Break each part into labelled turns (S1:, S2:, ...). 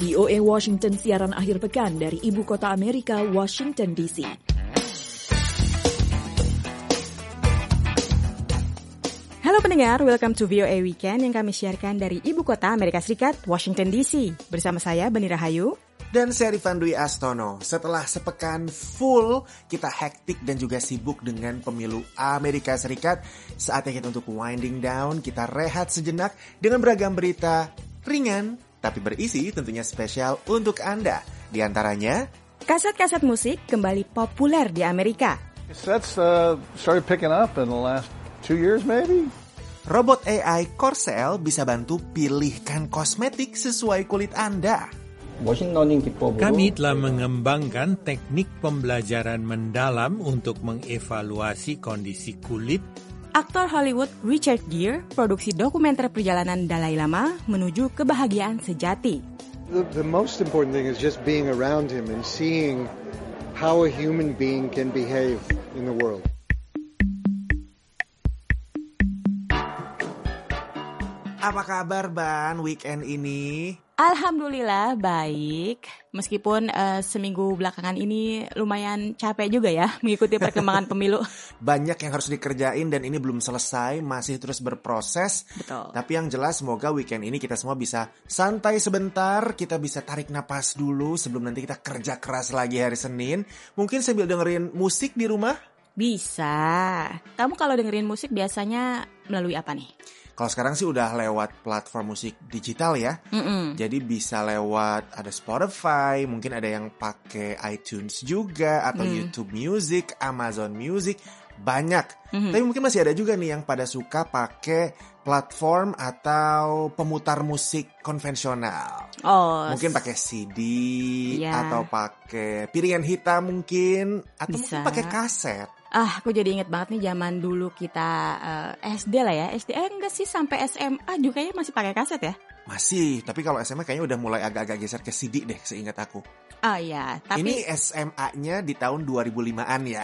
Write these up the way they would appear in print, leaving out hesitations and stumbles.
S1: VOA Washington siaran akhir pekan dari ibu kota Amerika, Washington DC. Halo pendengar, welcome to VOA Weekend yang kami siarkan dari ibu kota Amerika Serikat, Washington DC. Bersama saya, Beni Rahayu.
S2: Dan saya Rifan Dwi Astono. Setelah sepekan full, kita hektik dan juga sibuk dengan pemilu Amerika Serikat. Saatnya kita untuk winding down, kita rehat sejenak dengan beragam berita ringan, tapi berisi tentunya spesial untuk Anda. Di antaranya,
S1: kaset-kaset musik kembali populer di Amerika.
S3: Cassettes started picking up in the last 2 years maybe.
S2: Robot AI Corcel bisa bantu pilihkan kosmetik sesuai kulit Anda.
S4: Kami telah mengembangkan teknik pembelajaran mendalam untuk mengevaluasi kondisi kulit.
S1: Aktor Hollywood Richard Gere produksi dokumenter perjalanan Dalai Lama menuju kebahagiaan sejati.
S5: The most important thing is just being around him and seeing how a human being can behave in the world.
S2: Apa kabar Ban weekend ini?
S1: Alhamdulillah baik, meskipun seminggu belakangan ini lumayan capek juga ya mengikuti perkembangan pemilu.
S2: Banyak yang harus dikerjain dan ini belum selesai, masih terus berproses.
S1: Betul.
S2: Tapi yang jelas semoga weekend ini kita semua bisa santai sebentar, kita bisa tarik napas dulu sebelum nanti kita kerja keras lagi hari Senin. Mungkin sambil dengerin musik di rumah?
S1: Bisa. Kamu kalau dengerin musik biasanya melalui apa nih?
S2: Kalau sekarang sih udah lewat platform musik digital ya. Jadi bisa lewat ada Spotify, mungkin ada yang pakai iTunes juga atau YouTube Music, Amazon Music, banyak. Tapi mungkin masih ada juga nih yang pada suka pakai platform atau pemutar musik konvensional. Mungkin pakai CD atau pakai piringan hitam mungkin atau
S1: bisa.
S2: Mungkin pakai kaset.
S1: Aku jadi inget banget nih zaman dulu kita SD lah ya. SD enggak sih sampai SMA juga kayaknya masih pakai kaset ya?
S2: Masih, tapi kalau SMA kayaknya udah mulai agak-agak geser ke CD deh seingat aku.
S1: Oh iya, tapi
S2: ini SMA-nya di tahun 2005-an ya.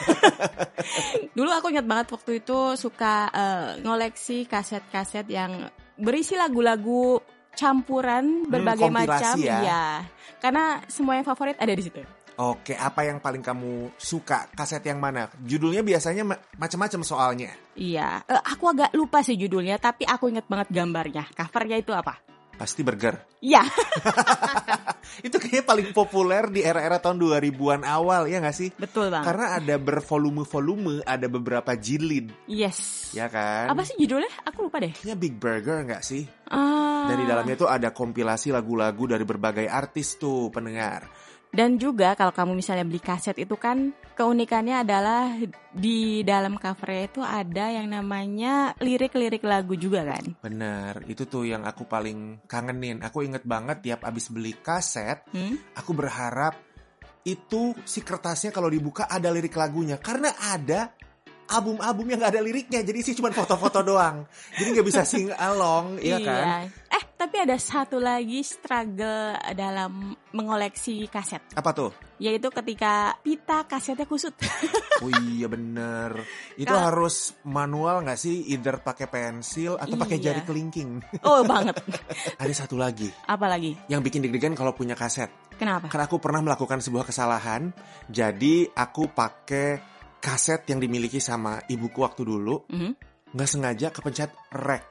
S1: Dulu aku ingat banget waktu itu suka ngoleksi kaset-kaset yang berisi lagu-lagu campuran berbagai macam ya. Karena semua yang favorit ada di situ.
S2: Oke, apa yang paling kamu suka? Kaset yang mana? Judulnya biasanya macam-macam soalnya.
S1: Iya, aku agak lupa sih judulnya, tapi aku ingat banget gambarnya. Covernya itu apa?
S2: Pasti Burger.
S1: Iya.
S2: Itu kayaknya paling populer di era-era tahun 2000-an awal, ya nggak sih?
S1: Betul banget.
S2: Karena ada bervolume-volume, ada beberapa jilid.
S1: Yes.
S2: Ya kan?
S1: Apa sih judulnya? Aku lupa deh.
S2: Kayaknya Big Burger nggak sih? Dan di dalamnya tuh ada kompilasi lagu-lagu dari berbagai artis tuh, pendengar.
S1: Dan juga kalau kamu misalnya beli kaset itu kan keunikannya adalah di dalam covernya itu ada yang namanya lirik-lirik lagu juga kan?
S2: Bener, itu tuh yang aku paling kangenin. Aku inget banget tiap abis beli kaset, aku berharap itu si kertasnya kalau dibuka ada lirik lagunya. Karena ada album-album yang gak ada liriknya, jadi sih cuma foto-foto doang. Jadi gak bisa sing along, iya kan?
S1: Tapi ada satu lagi struggle dalam mengoleksi kaset.
S2: Apa tuh?
S1: Yaitu ketika pita kasetnya kusut.
S2: Oh iya bener. Itu harus manual gak sih? Either pakai pensil atau pakai jari kelingking.
S1: Oh banget.
S2: Ada satu lagi.
S1: Apa lagi?
S2: Yang bikin deg-degan kalau punya kaset.
S1: Kenapa?
S2: Karena aku pernah melakukan sebuah kesalahan. Jadi aku pakai kaset yang dimiliki sama ibuku waktu dulu. Gak sengaja kepencet rec.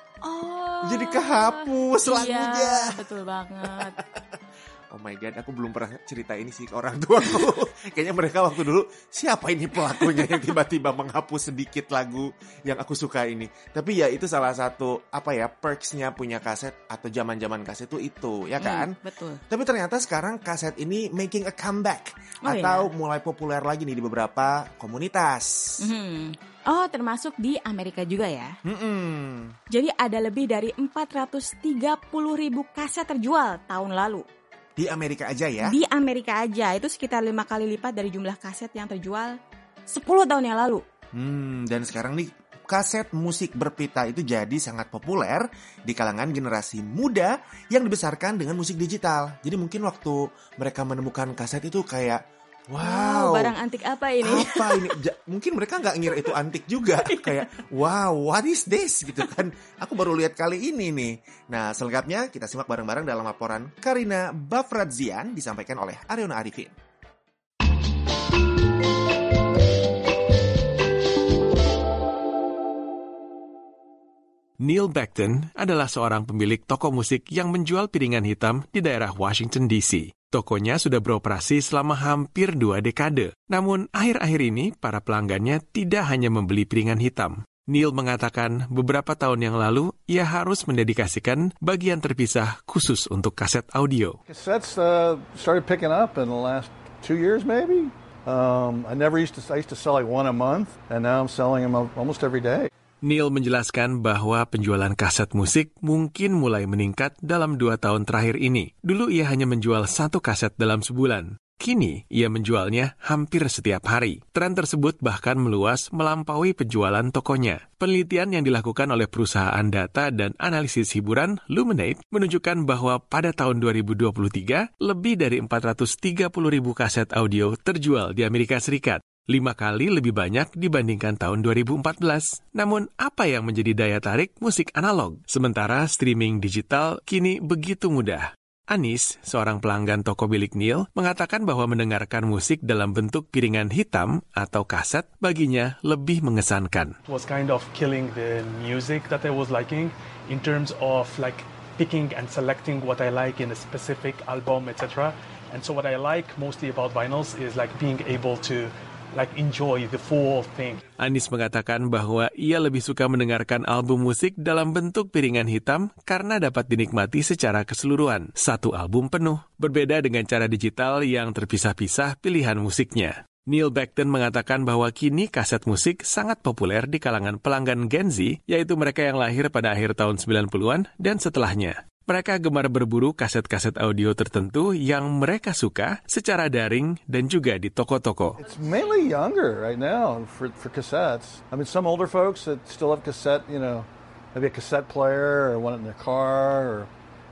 S2: Jadi kehapus lagunya.
S1: Iya, betul banget.
S2: Oh my god, aku belum pernah cerita ini sih ke orang tuaku. Kayaknya mereka waktu dulu, siapa ini pelakunya yang tiba-tiba menghapus sedikit lagu yang aku suka ini. Tapi ya itu salah satu perks-nya punya kaset atau zaman-zaman kaset itu, ya kan?
S1: Betul.
S2: Tapi ternyata sekarang kaset ini making a comeback mulai populer lagi nih di beberapa komunitas.
S1: Oh, termasuk di Amerika juga ya? Jadi ada lebih dari 430.000 kaset terjual tahun lalu.
S2: Di Amerika aja ya?
S1: Di Amerika aja, itu sekitar 5 kali lipat dari jumlah kaset yang terjual 10 tahun yang lalu.
S2: Dan sekarang nih kaset musik berpita itu jadi sangat populer di kalangan generasi muda yang dibesarkan dengan musik digital. Jadi mungkin waktu mereka menemukan kaset itu kayak, Wow,
S1: barang antik apa ini?
S2: Apa ini? Mungkin mereka nggak ngira itu antik juga. Kayak, wow, what is this? Gitu kan. Aku baru lihat kali ini nih. Nah, selengkapnya kita simak bareng-bareng dalam laporan Karina Bafradzian disampaikan oleh Ariona Arifin.
S6: Neil Beckton adalah seorang pemilik toko musik yang menjual piringan hitam di daerah Washington, D.C. Tokonya sudah beroperasi selama hampir 2 dekade. Namun, akhir-akhir ini, para pelanggannya tidak hanya membeli piringan hitam. Neil mengatakan beberapa tahun yang lalu, ia harus mendedikasikan bagian terpisah khusus untuk kaset audio.
S3: Cassettes started picking up in the last 2 years maybe. I used to sell like one a month, and now I'm selling them almost every day.
S6: Neil menjelaskan bahwa penjualan kaset musik mungkin mulai meningkat dalam 2 tahun terakhir ini. Dulu ia hanya menjual 1 kaset dalam sebulan. Kini, ia menjualnya hampir setiap hari. Tren tersebut bahkan meluas melampaui penjualan tokonya. Penelitian yang dilakukan oleh perusahaan data dan analisis hiburan Luminate menunjukkan bahwa pada tahun 2023, lebih dari 430.000 kaset audio terjual di Amerika Serikat. 5 kali lebih banyak dibandingkan tahun 2014. Namun, apa yang menjadi daya tarik musik analog? Sementara streaming digital kini begitu mudah. Anis, seorang pelanggan toko milik Neil, mengatakan bahwa mendengarkan musik dalam bentuk piringan hitam atau kaset baginya lebih mengesankan.
S7: It was kind of killing the music that I was liking in terms of like picking and selecting what I like in a specific album, etc. And so what I like mostly about vinyls is like being able to enjoy the full thing.
S6: Anis mengatakan bahwa ia lebih suka mendengarkan album musik dalam bentuk piringan hitam karena dapat dinikmati secara keseluruhan, satu album penuh. Berbeda dengan cara digital yang terpisah-pisah pilihan musiknya. Neil Beckton mengatakan bahwa kini kaset musik sangat populer di kalangan pelanggan Gen Z, yaitu mereka yang lahir pada akhir tahun 90-an dan setelahnya. Mereka gemar berburu kaset-kaset audio tertentu yang mereka suka secara daring dan juga di toko-toko.
S3: It's mainly younger right now for cassettes. I mean, some older folks that still have cassette, maybe a cassette player or one in their car, or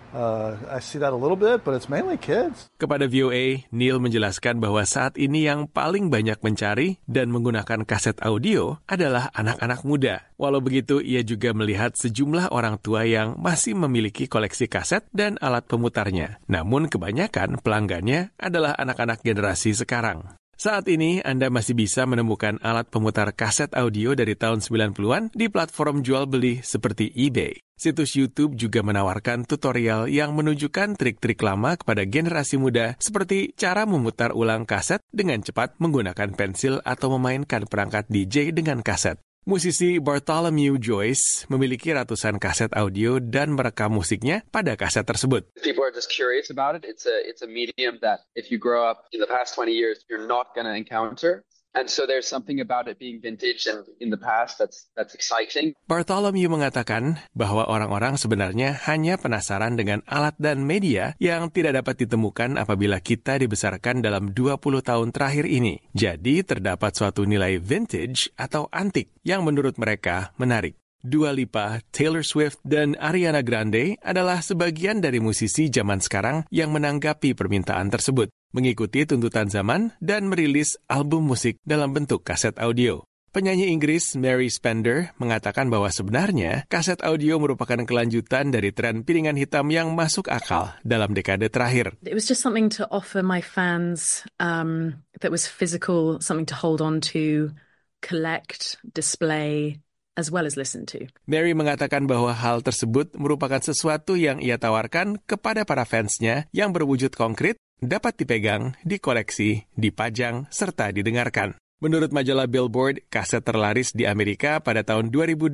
S3: I see that a little bit, but it's mainly kids.
S6: Kepada VOA, Neil menjelaskan bahwa saat ini yang paling banyak mencari dan menggunakan kaset audio adalah anak-anak muda. Walau begitu, ia juga melihat sejumlah orang tua yang masih memiliki koleksi kaset dan alat pemutarnya. Namun kebanyakan pelanggannya adalah anak-anak generasi sekarang. Saat ini, Anda masih bisa menemukan alat pemutar kaset audio dari tahun 90-an di platform jual beli seperti eBay. Situs YouTube juga menawarkan tutorial yang menunjukkan trik-trik lama kepada generasi muda seperti cara memutar ulang kaset dengan cepat menggunakan pensil atau memainkan perangkat DJ dengan kaset. Musisi Bartholomew Joyce memiliki ratusan kaset audio dan merekam musiknya pada kaset tersebut.
S8: People are just curious about it. It's a medium that if you grow up in the past 20 years, you're not going to encounter. And so there's something about it being vintage and in the past that's exciting.
S6: Bartholomew mengatakan bahwa orang-orang sebenarnya hanya penasaran dengan alat dan media yang tidak dapat ditemukan apabila kita dibesarkan dalam 20 tahun terakhir ini. Jadi terdapat suatu nilai vintage atau antik yang menurut mereka menarik. Dua Lipa, Taylor Swift, dan Ariana Grande adalah sebagian dari musisi zaman sekarang yang menanggapi permintaan tersebut, mengikuti tuntutan zaman dan merilis album musik dalam bentuk kaset audio. Penyanyi Inggris Mary Spender mengatakan bahwa sebenarnya kaset audio merupakan kelanjutan dari tren piringan hitam yang masuk akal dalam dekade terakhir.
S9: It was just something to offer my fans that was physical, something to hold on to, collect, display, as well as listen to.
S6: Mary mengatakan bahwa hal tersebut merupakan sesuatu yang ia tawarkan kepada para fansnya yang berwujud konkret, dapat dipegang, dikoleksi, dipajang, serta didengarkan. Menurut majalah Billboard, kaset terlaris di Amerika pada tahun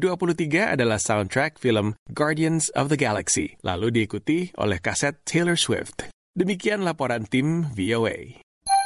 S6: 2023 adalah soundtrack film Guardians of the Galaxy, lalu diikuti oleh kaset Taylor Swift. Demikian laporan tim VOA.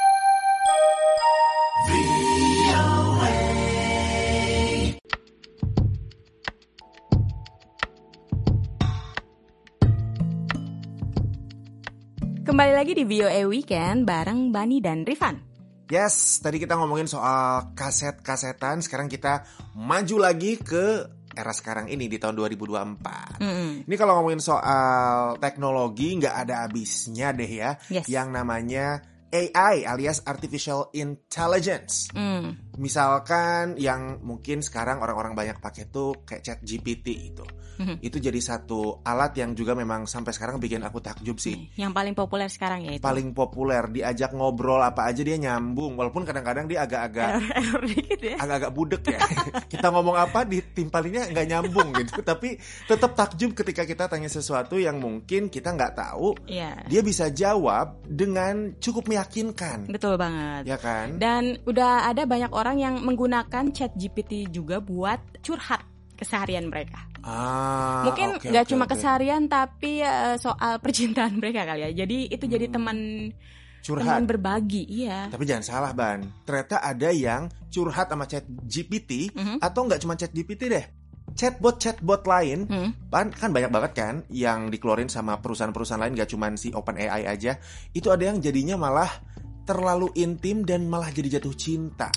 S1: Kembali lagi di VOA Weekend bareng Bani dan Rifan.
S2: Yes, tadi kita ngomongin soal kaset-kasetan. Sekarang kita maju lagi ke era sekarang ini di tahun 2024. Ini kalau ngomongin soal teknologi nggak ada habisnya deh ya.
S1: Yes.
S2: Yang namanya AI alias Artificial Intelligence. Misalkan yang mungkin sekarang orang-orang banyak pakai tuh kayak ChatGPT itu. Itu jadi satu alat yang juga memang sampai sekarang bikin aku takjub sih.
S1: Yang paling populer sekarang ya itu.
S2: Paling populer, diajak ngobrol apa aja dia nyambung. Walaupun kadang-kadang dia agak-agak
S1: error dikit ya.
S2: Agak-agak budek ya. Kita ngomong apa ditimpalinnya nggak nyambung gitu. Tapi tetap takjub ketika kita tanya sesuatu yang mungkin kita nggak tahu. Dia bisa jawab dengan cukup meyakinkan.
S1: Betul banget.
S2: Ya kan?
S1: Dan udah ada banyak orang yang menggunakan ChatGPT juga buat curhat keseharian mereka. Mungkin nggak cuma keseharian tapi soal percintaan mereka kali ya. Jadi itu jadi teman curhat, teman berbagi. Iya.
S2: Tapi jangan salah Ban, ternyata ada yang curhat sama ChatGPT atau nggak cuma ChatGPT deh. Chatbot lain kan banyak banget kan yang dikeluarin sama perusahaan-perusahaan lain, gak cuma si OpenAI aja. Itu ada yang jadinya malah terlalu intim dan malah jadi jatuh cinta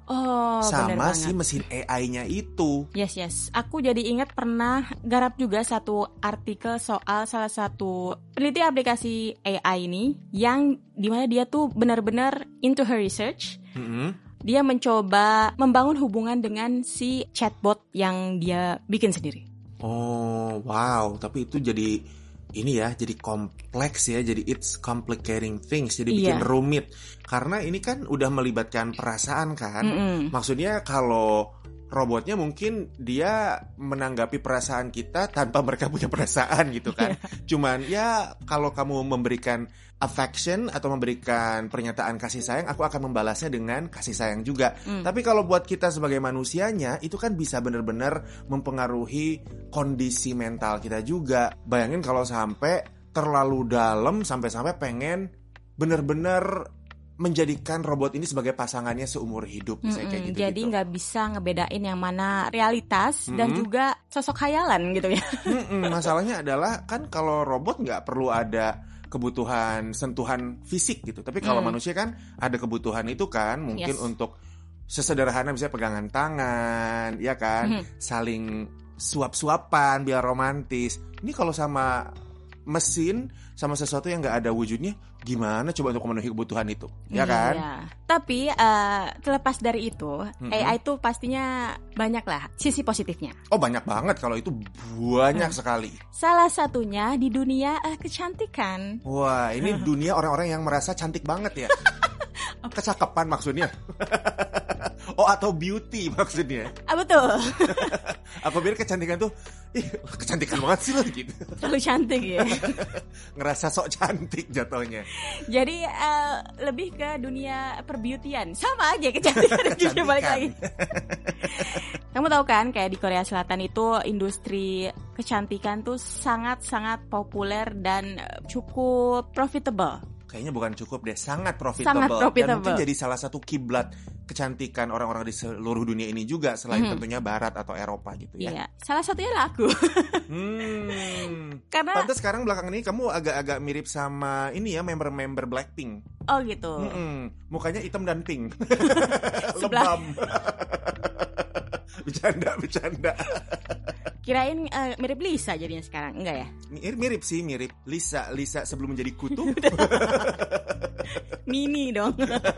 S2: sama si mesin AI-nya itu.
S1: Yes. Aku jadi ingat pernah garap juga satu artikel soal salah satu peneliti aplikasi AI ini yang dimana dia tuh benar-benar into her research. Dia mencoba membangun hubungan dengan si chatbot yang dia bikin sendiri.
S2: Oh, wow. Tapi itu jadi ini ya, jadi kompleks ya. Jadi it's complicating things. Jadi bikin rumit. Karena ini kan udah melibatkan perasaan kan. Maksudnya kalau robotnya mungkin dia menanggapi perasaan kita tanpa mereka punya perasaan gitu kan. Cuman ya kalau kamu memberikan affection atau memberikan pernyataan kasih sayang, aku akan membalasnya dengan kasih sayang juga. Tapi kalau buat kita sebagai manusianya, itu kan bisa benar-benar mempengaruhi kondisi mental kita juga. Bayangin kalau sampai terlalu dalam, sampai-sampai pengen benar-benar menjadikan robot ini sebagai pasangannya seumur hidup. Kayak gitu.
S1: Jadi nggak bisa ngebedain yang mana realitas dan juga sosok khayalan gitu ya.
S2: Masalahnya adalah kan kalau robot nggak perlu ada kebutuhan sentuhan fisik gitu. Tapi kalau manusia kan ada kebutuhan itu kan. Mungkin untuk sesederhana misalnya pegangan tangan, ya kan, saling suap-suapan biar romantis. Ini kalau sama mesin, sama sesuatu yang nggak ada wujudnya, gimana coba untuk memenuhi kebutuhan itu, ya kan?
S1: Tapi terlepas dari itu, AI itu pastinya banyak lah sisi positifnya.
S2: Oh banyak banget, kalau itu banyak sekali.
S1: Salah satunya di dunia kecantikan.
S2: Wah, ini dunia orang-orang yang merasa cantik banget ya. Kecakapan maksudnya. Oh atau beauty maksudnya.
S1: Betul.
S2: Aku pikir kecantikan tuh, kecantikan banget sih lo gitu.
S1: Terlalu cantik ya.
S2: Ngerasa sok cantik jatuhnya.
S1: Jadi lebih ke dunia perbeautyan. Sama aja kecantikan dan juga balik lagi. Kamu tahu kan kayak di Korea Selatan itu industri kecantikan tuh sangat-sangat populer dan cukup profitable.
S2: Kayaknya bukan cukup deh, sangat profitable. Dan mungkin jadi salah satu kiblat kecantikan orang-orang di seluruh dunia ini juga, selain tentunya Barat atau Eropa gitu ya.
S1: Iya, salah satunya lah aku. Karena
S2: pantes sekarang belakangan ini kamu agak-agak mirip sama ini ya, member-member Blackpink.
S1: Oh gitu.
S2: Mukanya hitam dan pink. Lebam. Bercanda.
S1: Kirain mirip Lisa jadinya sekarang, enggak ya?
S2: Mirip sih, mirip Lisa sebelum menjadi kutu.
S1: Mini dong.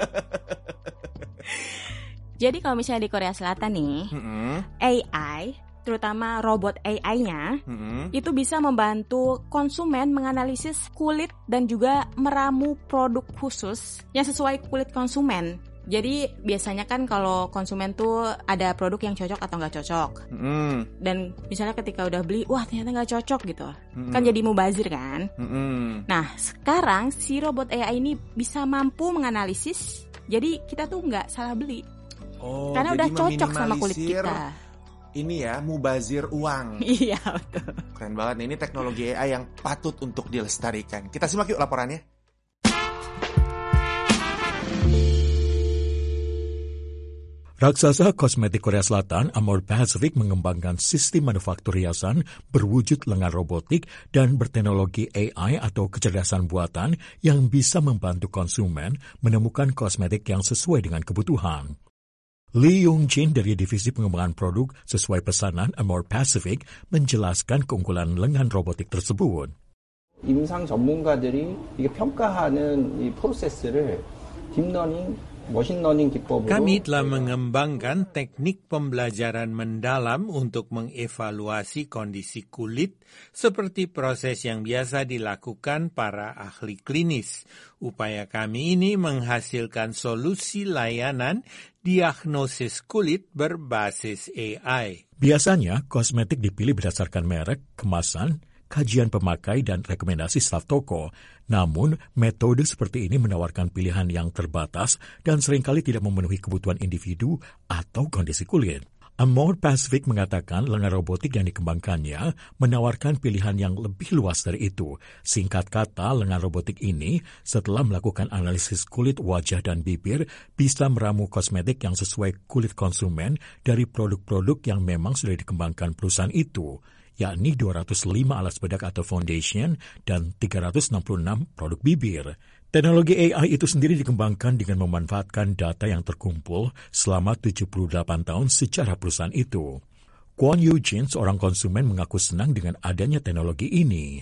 S1: Jadi kalau misalnya di Korea Selatan nih, AI, terutama robot AI-nya, itu bisa membantu konsumen menganalisis kulit dan juga meramu produk khusus yang sesuai kulit konsumen. Jadi biasanya kan kalau konsumen tuh ada produk yang cocok atau nggak cocok. Dan misalnya ketika udah beli, wah ternyata nggak cocok gitu. Kan jadi mubazir kan. Nah sekarang si robot AI ini bisa mampu menganalisis. Jadi kita tuh nggak salah beli. Karena udah cocok sama kulit kita.
S2: Ini ya, mubazir uang.
S1: Iya betul.
S2: Keren banget nih, ini teknologi AI yang patut untuk dilestarikan. Kita simak yuk laporannya.
S4: Raksasa kosmetik Korea Selatan, Amor Pacific, mengembangkan sistem manufaktur riasan berwujud lengan robotik dan berteknologi AI atau kecerdasan buatan yang bisa membantu konsumen menemukan kosmetik yang sesuai dengan kebutuhan. Lee Yong-jin dari Divisi Pengembangan Produk sesuai pesanan Amor Pacific menjelaskan keunggulan lengan robotik tersebut.
S10: 임상 전문가들이 이게 평가하는 이 프로세스를 딥러닝, 머신 러닝 기법으로
S11: Kami telah mengembangkan teknik pembelajaran mendalam untuk mengevaluasi kondisi kulit seperti proses yang biasa dilakukan para ahli klinis. Upaya kami ini menghasilkan solusi layanan diagnosis kulit berbasis AI.
S4: Biasanya, kosmetik dipilih berdasarkan merek, kemasan, kajian pemakai, dan rekomendasi staf toko. Namun, metode seperti ini menawarkan pilihan yang terbatas dan seringkali tidak memenuhi kebutuhan individu atau kondisi kulit. Amor Pacific mengatakan lengan robotik yang dikembangkannya menawarkan pilihan yang lebih luas dari itu. Singkat kata, lengan robotik ini setelah melakukan analisis kulit, wajah, dan bibir bisa meramu kosmetik yang sesuai kulit konsumen dari produk-produk yang memang sudah dikembangkan perusahaan itu, yakni 205 alas bedak atau foundation dan 366 produk bibir. Teknologi AI itu sendiri dikembangkan dengan memanfaatkan data yang terkumpul selama 78 tahun secara perusahaan itu. Kwon Eugene, seorang konsumen, mengaku senang dengan adanya teknologi ini.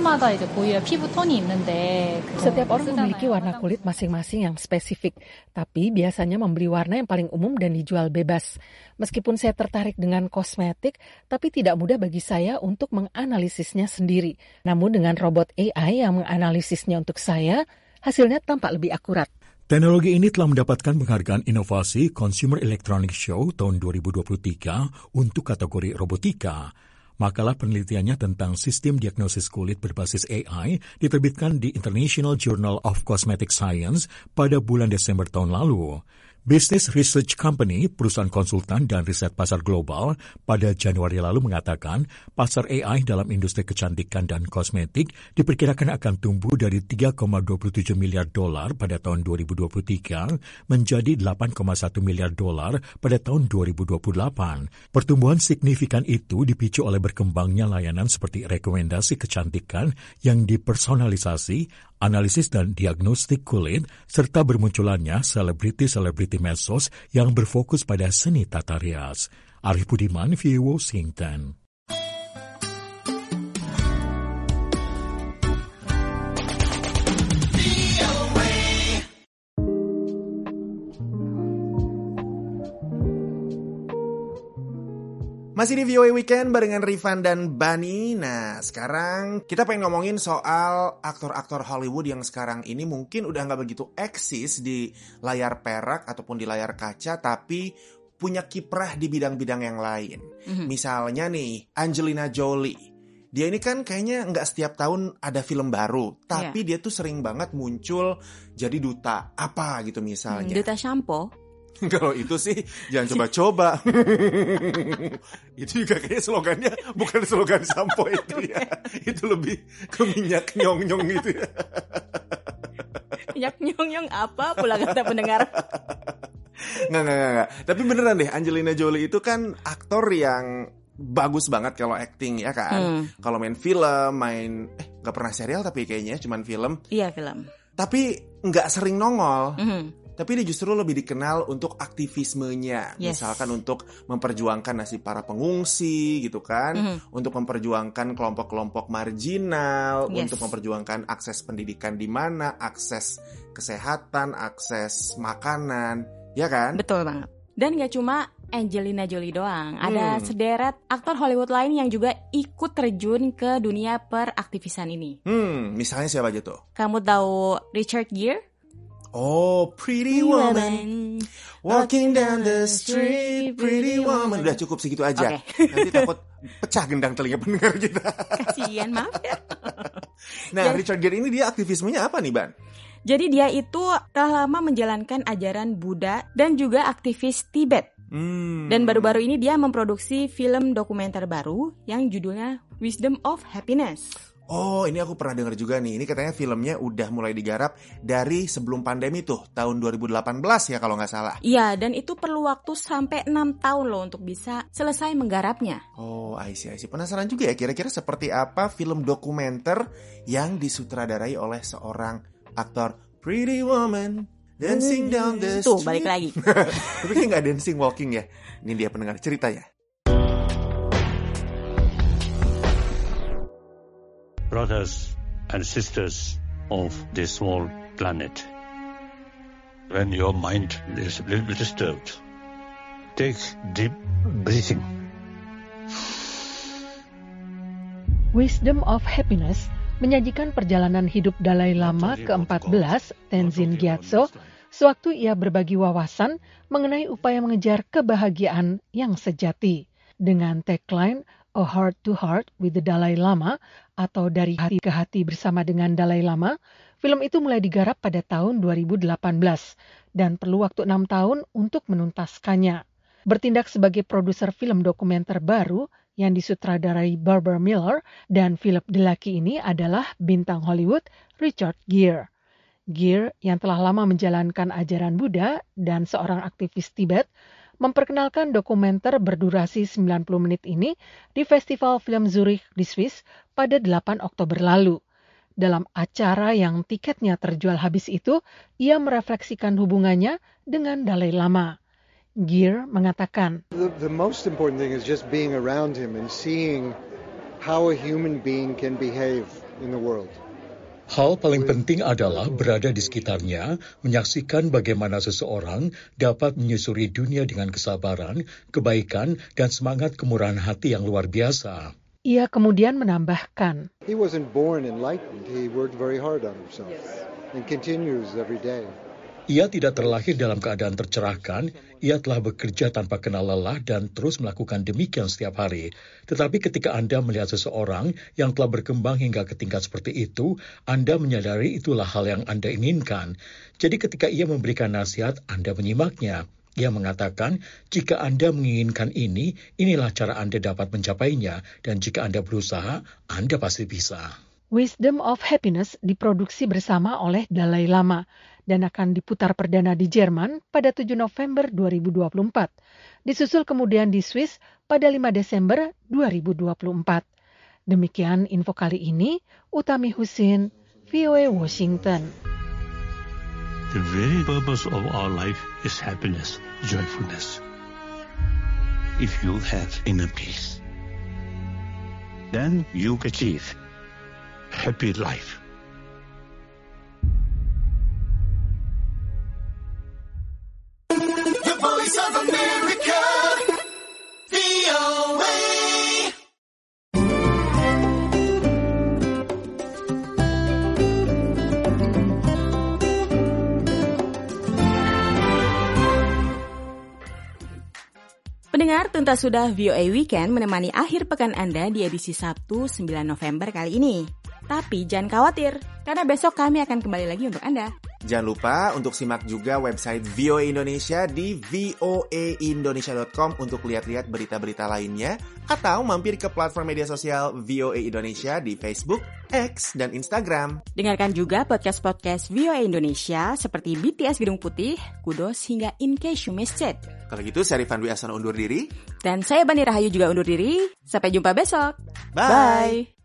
S12: Setiap orang memiliki warna kulit masing-masing yang spesifik, tapi biasanya membeli warna yang paling umum dan dijual bebas. Meskipun saya tertarik dengan kosmetik, tapi tidak mudah bagi saya untuk menganalisisnya sendiri. Namun dengan robot AI yang menganalisisnya untuk saya, hasilnya tampak lebih akurat.
S4: Teknologi ini telah mendapatkan penghargaan inovasi Consumer Electronics Show tahun 2023 untuk kategori robotika. Makalah penelitiannya tentang sistem diagnosis kulit berbasis AI diterbitkan di International Journal of Cosmetic Science pada bulan Desember tahun lalu. Business Research Company, perusahaan konsultan dan riset pasar global, pada Januari lalu mengatakan pasar AI dalam industri kecantikan dan kosmetik diperkirakan akan tumbuh dari $3,27 miliar pada tahun 2023 menjadi $8,1 miliar pada tahun 2028. Pertumbuhan signifikan itu dipicu oleh berkembangnya layanan seperti rekomendasi kecantikan yang dipersonalisasi, analisis dan diagnostik kulit, serta bermunculannya selebriti-selebriti medsos yang berfokus pada seni tata rias. Arif Budiman, VOA Washington.
S2: Masih di VOA Weekend barengan Rifan dan Bani. Nah, sekarang kita pengen ngomongin soal aktor-aktor Hollywood yang sekarang ini mungkin udah gak begitu eksis di layar perak ataupun di layar kaca, tapi punya kiprah di bidang-bidang yang lain. Misalnya nih, Angelina Jolie. Dia ini kan kayaknya gak setiap tahun ada film baru, tapi dia tuh sering banget muncul jadi duta apa gitu misalnya.
S1: Duta shampoo.
S2: Kalau itu sih jangan coba-coba. Itu juga kayaknya slogannya bukan slogan sampo itu ya. Itu lebih ke minyak nyong-nyong gitu ya.
S1: Minyak nyong-nyong apa pula kata pendengar?
S2: Nggak. Tapi beneran deh, Angelina Jolie itu kan aktor yang bagus banget kalau acting ya kan. Kalau main film, nggak pernah serial tapi kayaknya cuman film.
S1: Iya, film.
S2: Tapi nggak sering nongol. Tapi dia justru lebih dikenal untuk aktivismenya. Misalkan untuk memperjuangkan nasib para pengungsi gitu kan. Untuk memperjuangkan kelompok-kelompok marginal. Untuk memperjuangkan akses pendidikan di mana, akses kesehatan, akses makanan. Ya kan?
S1: Betul banget. Dan gak cuma Angelina Jolie doang. Ada sederet aktor Hollywood lain yang juga ikut terjun ke dunia peraktivisan ini.
S2: Misalnya siapa aja tuh?
S1: Kamu tahu Richard Gere?
S2: Oh, Pretty Woman, walking down the street, Pretty Woman. Udah cukup segitu aja. Nanti takut pecah gendang telinga pendengar kita.
S1: Kasian, maaf ya.
S2: Nah, Richard Gere ini dia aktivismenya apa nih, Ban?
S1: Jadi dia itu telah lama menjalankan ajaran Buddha dan juga aktivis Tibet. Dan baru-baru ini dia memproduksi film dokumenter baru yang judulnya Wisdom of Happiness.
S2: Oh, ini aku pernah dengar juga nih. Ini katanya filmnya udah mulai digarap dari sebelum pandemi tuh, tahun 2018 ya kalau nggak salah.
S1: Iya, dan itu perlu waktu sampai 6 tahun loh untuk bisa selesai menggarapnya.
S2: Oh, I see. Penasaran juga ya kira-kira seperti apa film dokumenter yang disutradarai oleh seorang aktor. Pretty Woman, dancing down the street.
S1: Tuh, balik lagi.
S2: Tapi kayak nggak dancing, walking ya. Ini dia pendengar cerita ya.
S13: Brothers, and sisters of this small planet. When your mind is a little bit disturbed, take deep breathing.
S12: Wisdom of Happiness menyajikan perjalanan hidup Dalai Lama ke-14, Tenzin Gyatso, sewaktu ia berbagi wawasan mengenai upaya mengejar kebahagiaan yang sejati. Dengan tagline A Heart to Heart with the Dalai Lama atau dari hati ke hati bersama dengan Dalai Lama, film itu mulai digarap pada tahun 2018 dan perlu waktu 6 tahun untuk menuntaskannya. Bertindak sebagai produser film dokumenter baru yang disutradarai Barbara Miller dan Philip Delaki ini adalah bintang Hollywood Richard Gere. Gere yang telah lama menjalankan ajaran Buddha dan seorang aktivis Tibet memperkenalkan dokumenter berdurasi 90 menit ini di Festival Film Zurich di Swiss pada 8 Oktober lalu. Dalam acara yang tiketnya terjual habis itu, ia merefleksikan hubungannya dengan Dalai Lama. Gere mengatakan,
S5: The most important thing is just being around him and seeing how a human being can behave in the world.
S4: Hal paling penting adalah berada di sekitarnya, menyaksikan bagaimana seseorang dapat menyusuri dunia dengan kesabaran, kebaikan, dan semangat kemurahan hati yang luar biasa.
S12: Ia kemudian menambahkan,
S5: He wasn't born enlightened. He worked very hard on himself and continues every day.
S4: Ia tidak terlahir dalam keadaan tercerahkan, ia telah bekerja tanpa kenal lelah dan terus melakukan demikian setiap hari. Tetapi ketika Anda melihat seseorang yang telah berkembang hingga ke tingkat seperti itu, Anda menyadari itulah hal yang Anda inginkan. Jadi ketika ia memberikan nasihat, Anda menyimaknya. Ia mengatakan, jika Anda menginginkan ini, inilah cara Anda dapat mencapainya, dan jika Anda berusaha, Anda pasti bisa.
S12: Wisdom of Happiness diproduksi bersama oleh Dalai Lama dan akan diputar perdana di Jerman pada 7 November 2024. Disusul kemudian di Swiss pada 5 Desember 2024. Demikian info kali ini, Utami Husin, VOA Washington.
S13: The very purpose of our life is happiness, joyfulness. If you have inner peace, then you achieve happy life.
S14: The Voice of America, VOA.
S1: Pendengar, tuntas sudah VOA Weekend menemani akhir pekan Anda di edisi Sabtu 9 November kali ini. Tapi jangan khawatir, karena besok kami akan kembali lagi untuk Anda.
S2: Jangan lupa untuk simak juga website VOA Indonesia di voaindonesia.com untuk lihat-lihat berita-berita lainnya, atau mampir ke platform media sosial VOA Indonesia di Facebook, X, dan Instagram.
S1: Dengarkan juga podcast-podcast VOA Indonesia seperti BTS Gedung Putih, Kudos, hingga In Case You Missed It.
S2: Kalau gitu, saya Rifan Dwi Ahsono undur diri.
S1: Dan saya Bani Rahayu juga undur diri. Sampai jumpa besok.
S2: Bye.